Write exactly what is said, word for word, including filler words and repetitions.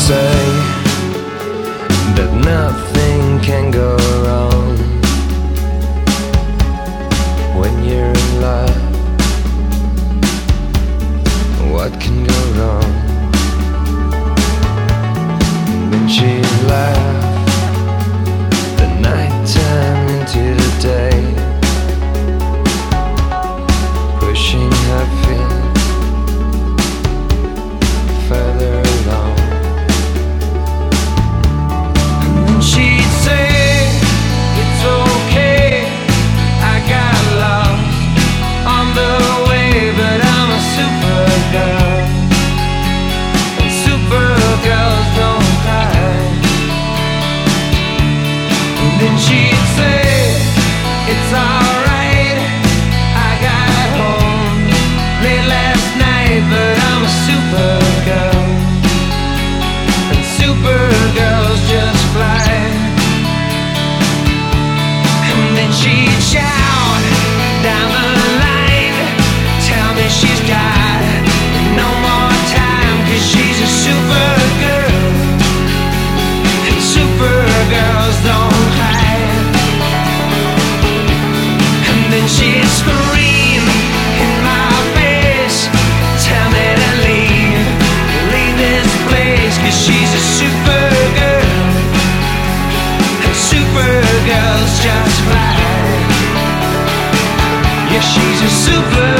say that nothing can go wrong when you're in love. What can go wrong? Then she laughed the night time into the day, pushing her feet further along. And then she'd say, it's okay, I got lost on the way, but I'm a supergirl, and supergirls don't cry. And then she'd say, it's alright, I got home late last night, but I'm a supergirl, and supergirls just fly. And then she'd shout down the line, tell me she's got no more time, 'cause she's a supergirl, and supergirls don't hide. And then she'd scream in my face, tell me to leave, leave this place, 'cause she's a supergirl, and supergirls just fly. Yeah, she's a super